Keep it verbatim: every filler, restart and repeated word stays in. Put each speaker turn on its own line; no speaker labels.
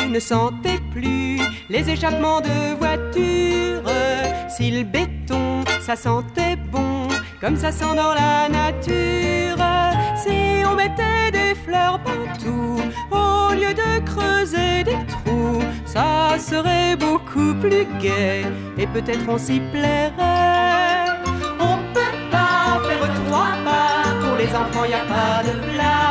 ne sentait plus les échappements de voitures. Si le béton, ça sentait bon, comme ça sent dans la nature. Si on mettait des fleurs partout, au lieu de creuser des trous, ça serait beaucoup plus gai, et peut-être on s'y plairait. On peut pas faire trois pas, pour les enfants y a pas de place.